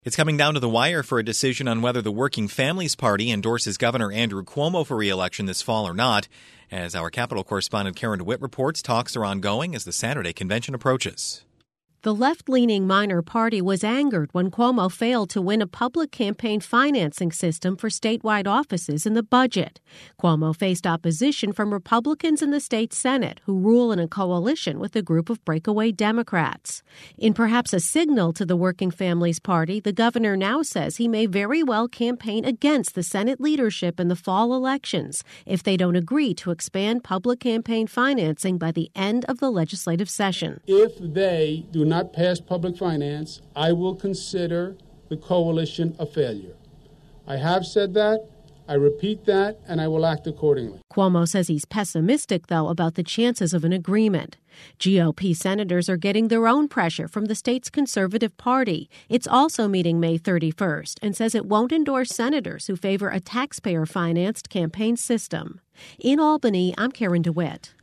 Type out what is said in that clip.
It's coming down to the wire for a decision on whether the Working Families Party endorses Governor Andrew Cuomo for re-election this fall or not. As our Capitol correspondent Karen DeWitt reports, talks are ongoing as the Saturday convention approaches. The left-leaning minor party was angered when Cuomo failed to win a public campaign financing system for statewide offices in the budget. Cuomo faced opposition from Republicans in the state Senate, who rule in a coalition with a group of breakaway Democrats. In perhaps a signal to the Working Families Party, the governor now says he may very well campaign against the Senate leadership in the fall elections if they don't agree to expand public campaign financing by the end of the legislative session. If they do not pass public finance, I will consider the coalition a failure. I have said that, I repeat that, and I will act accordingly. Cuomo says he's pessimistic, though, about the chances of an agreement. GOP senators are getting their own pressure from the state's conservative party. It's also meeting May 31st and says it won't endorse senators who favor a taxpayer-financed campaign system. In Albany, I'm Karen DeWitt.